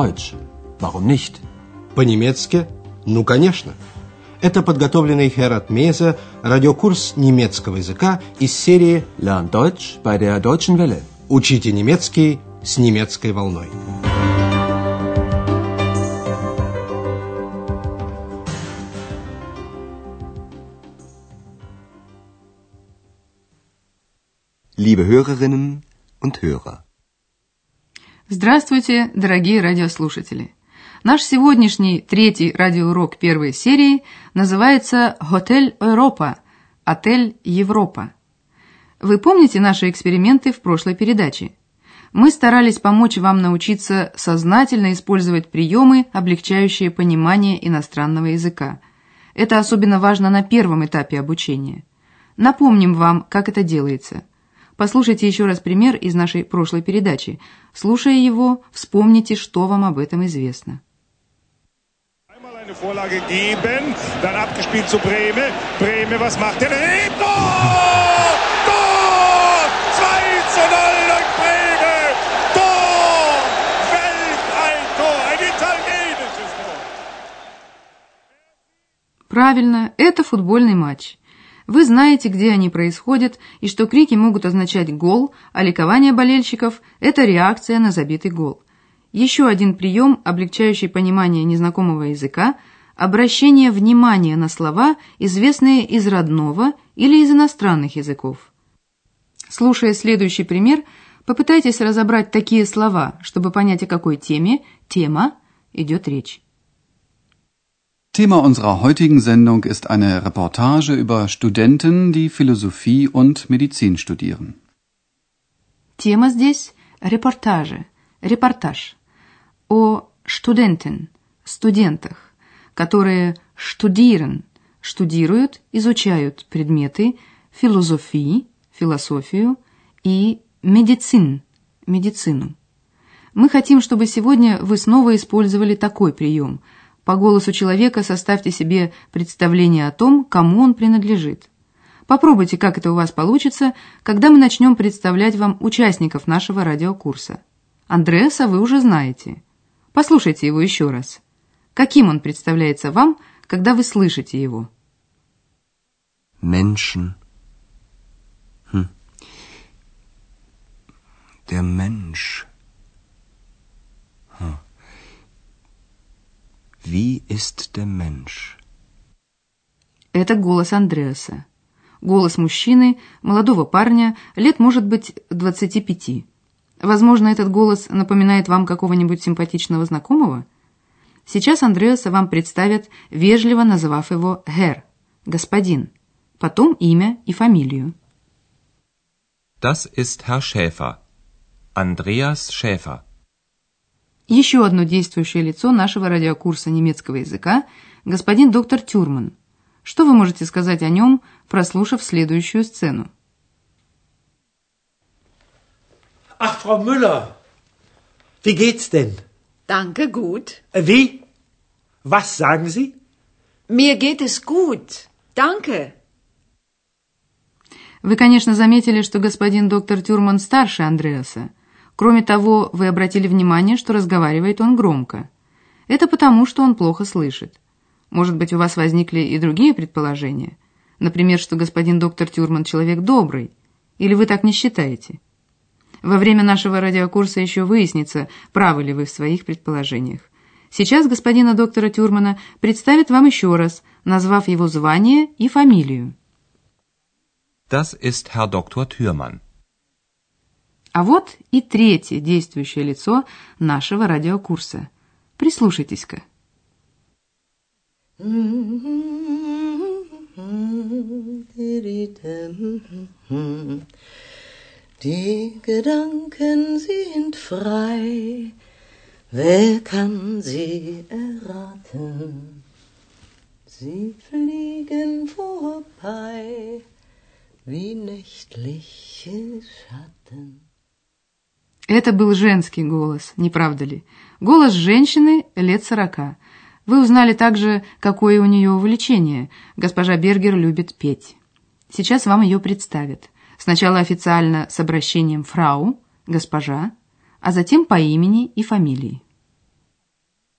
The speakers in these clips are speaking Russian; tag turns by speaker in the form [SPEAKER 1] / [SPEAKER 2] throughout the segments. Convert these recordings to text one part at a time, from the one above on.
[SPEAKER 1] Deutsch. Warum nicht?
[SPEAKER 2] По-немецки? Ну, конечно. Это подготовленный Херат Мейзе радиокурс немецкого языка из серии
[SPEAKER 1] Lern Deutsch bei der Deutschen Welle.
[SPEAKER 2] «Учите немецкий с немецкой волной».
[SPEAKER 3] Liebe Hörerinnen und Hörer.
[SPEAKER 4] Здравствуйте, дорогие радиослушатели! Наш сегодняшний третий радиоурок первой серии называется «Hotel Europa» – «Отель Европа». Вы помните наши эксперименты в прошлой передаче? Мы старались помочь вам научиться сознательно использовать приемы, облегчающие понимание иностранного языка. Это особенно важно на первом этапе обучения. Напомним вам, как это делается. Послушайте еще раз пример из нашей прошлой передачи. Слушая его, вспомните, что вам об этом известно.
[SPEAKER 5] Eine Vorlage geben, dann abgespielt zu Brehme. Brehme, was macht er? Tor! Tor! 2:0 durch Brehme! Tor! Weltalltor! Ein italienisches Tor!
[SPEAKER 4] Правильно, это футбольный матч. Вы знаете, где они происходят, и что крики могут означать гол, а ликование болельщиков – это реакция на забитый гол. Еще один прием, облегчающий понимание незнакомого языка – обращение внимания на слова, известные из родного или из иностранных языков. Слушая следующий пример, попытайтесь разобрать такие слова, чтобы понять, о какой тема идет речь.
[SPEAKER 6] Thema unserer heutigen Sendung ist eine Reportage über Studenten, die Philosophie und Medizin studieren.
[SPEAKER 4] Тема здесь – репортаж о студентах, которые штудируют, изучают предметы философию и медицину. Мы хотим, чтобы сегодня вы снова использовали такой прием – по голосу человека составьте себе представление о том, кому он принадлежит. Попробуйте, как это у вас получится, когда мы начнем представлять вам участников нашего радиокурса. Андреаса вы уже знаете. Послушайте его еще раз. Каким он представляется вам, когда вы слышите его?
[SPEAKER 3] Menschen. Der Mensch. Wie ist der Mensch?
[SPEAKER 4] Это голос Андреаса. Голос мужчины, молодого парня, лет, может быть, 25. Возможно, этот голос напоминает вам какого-нибудь симпатичного знакомого? Сейчас Андреаса вам представят, вежливо называв его Herr, господин, потом имя и фамилию.
[SPEAKER 7] Das ist Herr Schäfer. Andreas Schäfer.
[SPEAKER 4] Еще одно действующее лицо нашего радиокурса немецкого языка – господин доктор Тюрман. Что вы можете сказать о нем, прослушав следующую сцену?
[SPEAKER 8] Ach, Frau Müller, wie geht's denn?
[SPEAKER 9] Danke, gut.
[SPEAKER 8] Wie? Was sagen Sie?
[SPEAKER 9] Mir geht es gut. Danke.
[SPEAKER 4] Вы, конечно, заметили, что господин доктор Тюрман старше Андреаса. Кроме того, вы обратили внимание, что разговаривает он громко. Это потому, что он плохо слышит. Может быть, у вас возникли и другие предположения? Например, что господин доктор Тюрман человек добрый. Или вы так не считаете? Во время нашего радиокурса еще выяснится, правы ли вы в своих предположениях. Сейчас господина доктора Тюрмана представят вам еще раз, назвав его звание и фамилию.
[SPEAKER 7] Das ist Herr Dr. Thürmann.
[SPEAKER 4] А вот и третье действующее лицо нашего радиокурса. Прислушайтесь-ка.
[SPEAKER 10] Die Gedanken sind frei, wer kann sie erraten? Sie fliegen vorbei, wie nächtliche Schatten.
[SPEAKER 4] Это был женский голос, не правда ли? Голос женщины лет 40. Вы узнали также, какое у нее увлечение. Госпожа Бергер любит петь. Сейчас вам ее представят. Сначала официально с обращением «фрау», «госпожа», а затем по имени и фамилии.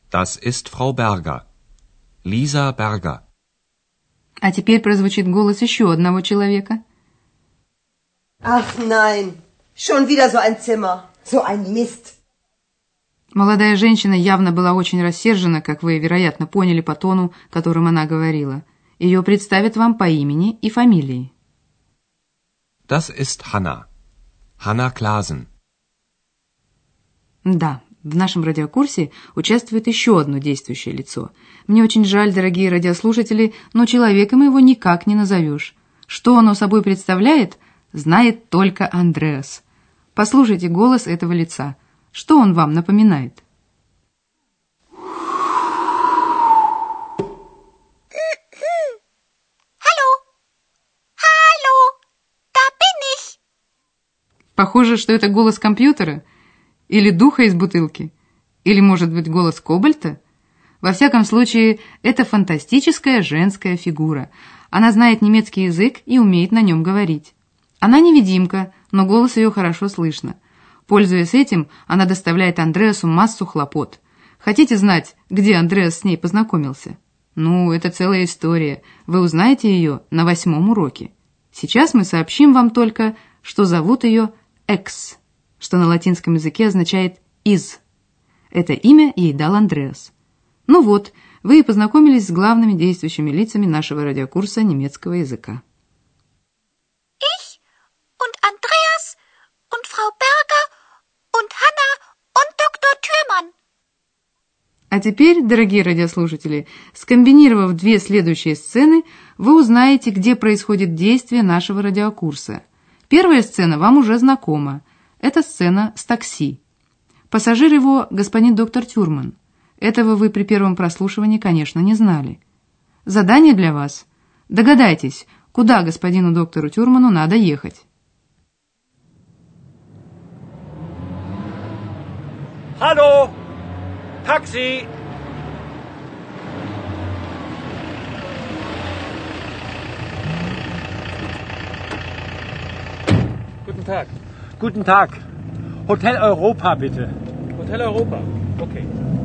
[SPEAKER 7] Das ist Frau Berger. Lisa Berger.
[SPEAKER 4] А теперь прозвучит голос еще одного человека.
[SPEAKER 11] Ach nein, schon wieder so ein Zimmer, so ein Mist.
[SPEAKER 4] Молодая женщина явно была очень рассержена, как вы, вероятно, поняли по тону, которым она говорила. Ее представят вам по имени и фамилии.
[SPEAKER 7] Das ist Hanna. Hanna Klasen.
[SPEAKER 4] Да, в нашем радиокурсе участвует еще одно действующее лицо. Мне очень жаль, дорогие радиослушатели, но человеком его никак не назовешь. Что оно собой представляет, знает только Андреас. Послушайте голос этого лица. Что он вам напоминает? Похоже, что это голос компьютера, или духа из бутылки, или, может быть, голос кобальта. Во всяком случае, это фантастическая женская фигура. Она знает немецкий язык и умеет на нем говорить. Она невидимка, но голос ее хорошо слышно. Пользуясь этим, она доставляет Андреасу массу хлопот. Хотите знать, где Андреас с ней познакомился? Ну, это целая история. Вы узнаете ее на 8-м уроке. Сейчас мы сообщим вам только, что зовут ее Экс, что на латинском языке означает «из». Это имя ей дал Андреас. Ну вот, вы и познакомились с главными действующими лицами нашего радиокурса немецкого языка.
[SPEAKER 12] Ich und Andreas und Frau Berger und Hanna und Dr. Thürmann.
[SPEAKER 4] А теперь, дорогие радиослушатели, скомбинировав две следующие сцены, вы узнаете, где происходит действие нашего радиокурса. Первая сцена вам уже знакома. Это сцена с такси. Пассажир его господин доктор Тюрман. Этого вы при первом прослушивании, конечно, не знали. Задание для вас. Догадайтесь, куда господину доктору Тюрману надо ехать.
[SPEAKER 8] Hallo! Taxi! Guten Tag. Guten Tag. Hotel Europa, bitte. Hotel Europa, okay.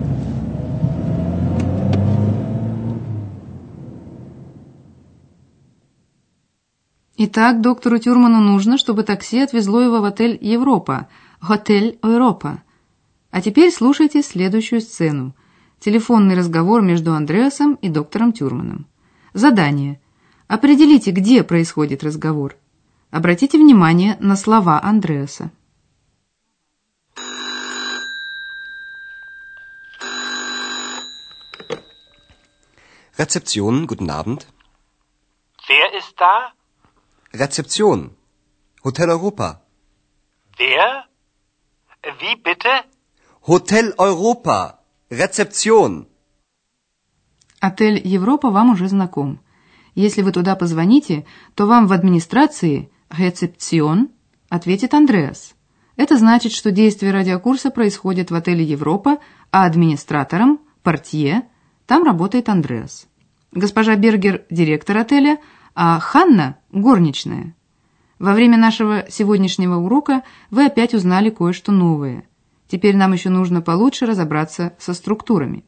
[SPEAKER 4] Итак, доктору Тюрману нужно, чтобы такси отвезло его в отель Европа, Hotel Europa. А теперь слушайте следующую сцену. Телефонный разговор между Андреасом и доктором Тюрманом. Задание. Определите, где происходит разговор. Обратите внимание на слова Андреаса.
[SPEAKER 3] Rezeption, guten Abend.
[SPEAKER 13] Wer ist da?
[SPEAKER 3] Rezeption. Hotel Europa.
[SPEAKER 13] Wer? Wie bitte?
[SPEAKER 3] Hotel Europa. Rezeption.
[SPEAKER 4] Отель Европа вам уже знаком. Если вы туда позвоните, то вам в администрации «Рецепцион» ответит Андреас. Это значит, что действие радиокурса происходит в отеле Европа, а администратором, портье, там работает Андреас. Госпожа Бергер – директор отеля, а Ханна – горничная. Во время нашего сегодняшнего урока вы опять узнали кое-что новое. Теперь нам еще нужно получше разобраться со структурами.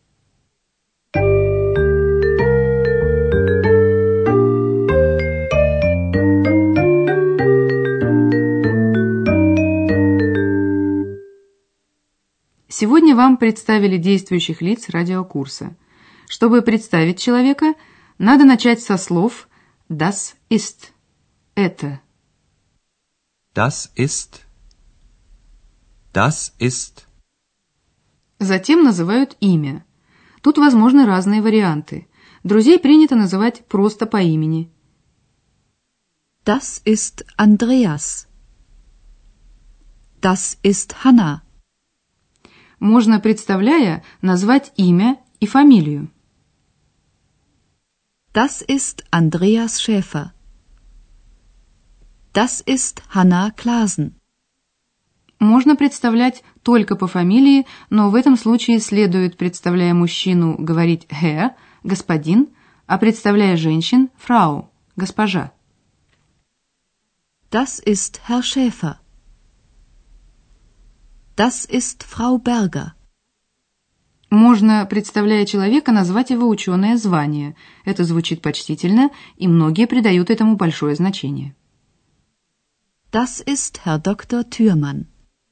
[SPEAKER 4] Сегодня вам представили действующих лиц радиокурса. Чтобы представить человека, надо начать со слов «das ist» – «это».
[SPEAKER 7] Das ist. Das ist.
[SPEAKER 4] Затем называют имя. Тут возможны разные варианты. Друзей принято называть просто по имени.
[SPEAKER 14] Das ist Andreas. Das ist Hanna.
[SPEAKER 4] Можно, представляя, назвать имя и фамилию.
[SPEAKER 14] Das ist Andreas Schäfer. Das ist Hanna Klasen.
[SPEAKER 4] Можно представлять только по фамилии, но в этом случае следует, представляя мужчину, говорить «Herr», «господин», а представляя женщин – «Frau», «госпожа».
[SPEAKER 14] Das ist Herr Schäfer. Das ist Frau Berger.
[SPEAKER 4] Можно, представляя человека, назвать его ученое звание. Это звучит почтительно, и многие придают этому большое значение.
[SPEAKER 14] Das ist Herr Dr. Thürmann.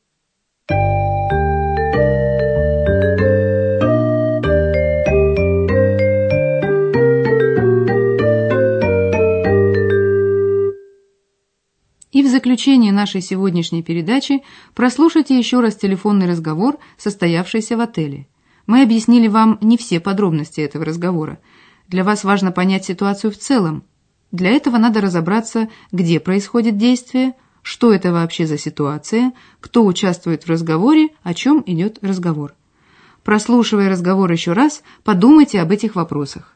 [SPEAKER 4] И в заключение нашей сегодняшней передачи прослушайте еще раз телефонный разговор, состоявшийся в отеле. Мы объяснили вам не все подробности этого разговора. Для вас важно понять ситуацию в целом. Для этого надо разобраться, где происходит действие, что это вообще за ситуация, кто участвует в разговоре, о чем идет разговор. Прослушивая разговор еще раз, подумайте об этих вопросах.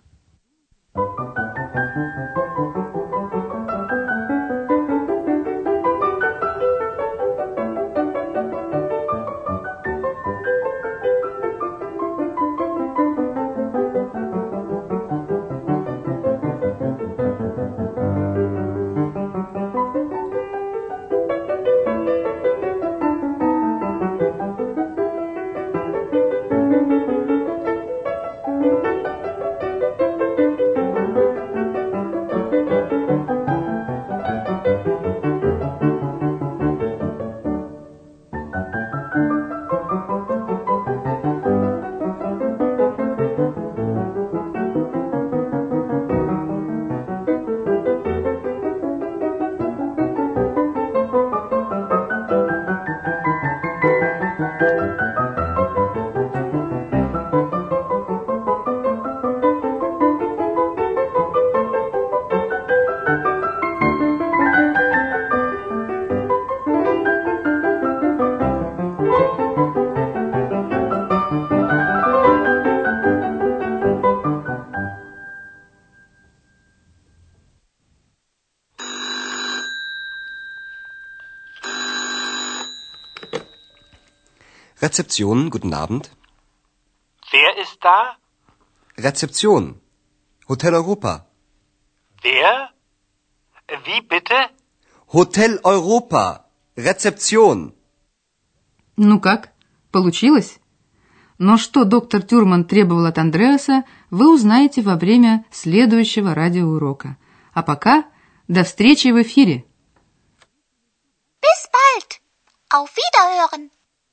[SPEAKER 3] Rezeption, guten Abend.
[SPEAKER 13] Wer ist da?
[SPEAKER 3] Rezeption. Hotel Europa.
[SPEAKER 13] Wer? Wie bitte?
[SPEAKER 3] Hotel Europa. Rezeption.
[SPEAKER 4] Ну как, получилось? Но что доктор Тюрман требовал от Андреаса, вы узнаете во время следующего радиоурока. А пока до встречи в эфире.
[SPEAKER 12] Bis bald. Auf Wiederhören.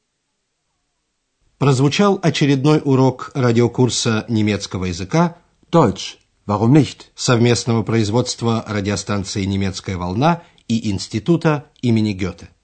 [SPEAKER 2] Прозвучал очередной урок радиокурса немецкого языка
[SPEAKER 1] Deutsch, warum nicht?
[SPEAKER 2] совместного производства радиостанции «Немецкая волна» и Института имени Гёте.